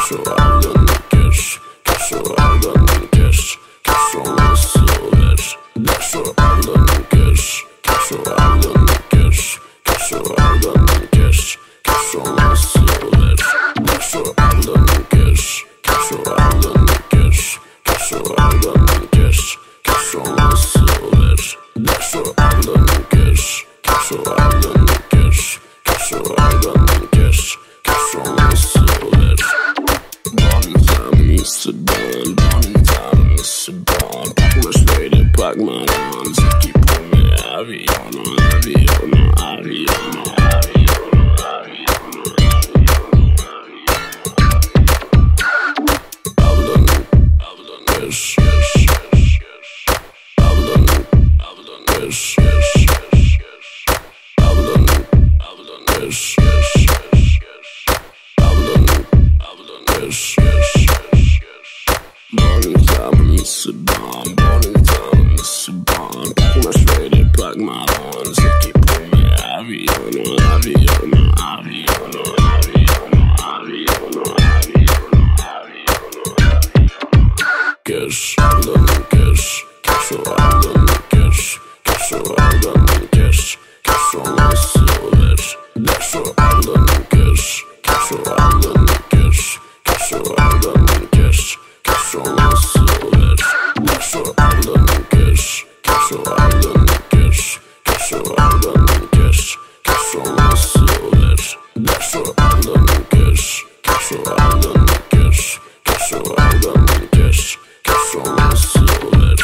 cachorrada no queixo, cachorrada no queixo, cachorro silver. Cachorrada no queixo, cachorrada no queixo, cachorrada no queixo, cachorro silver. Cachorrada no queixo, cachorrada no queixo, cachorrada no queixo, cachorro silver. Cachorrada no queixo, cachorrada no queixo, cachorrada no queixo, cachorro silver. Bonne femme, Mr. Bond, bonne femme, Mr. Bond. Mas veio pagar manas aqui por mim. Avião, avião, avião, Mr. Bond, Mr. Bond. Mas veio pagar manas aqui por mim. Avião, avião, avião, cachorrada no queixo, cachorrada no queixo, cachorrada no queixo, cachorro silver. Cachorrada no queixo, cachorrada no queixo, cachorrada no queixo, cachorro silver. Cachorrada no queixo, cachorrada no queixo, cachorrada no queixo, cachorro silver. Cachorrada no queixo, cachorrada no queixo, cachorrada no queixo, cachorro silver.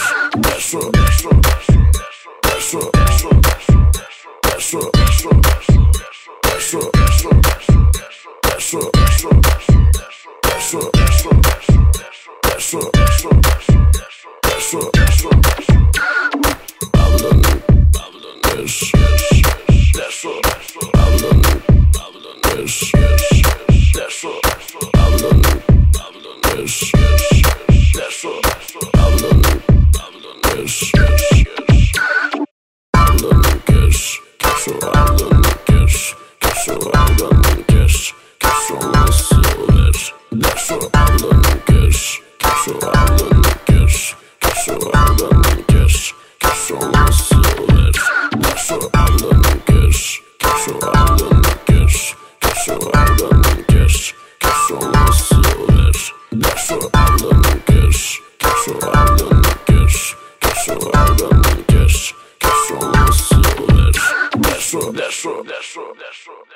That's right.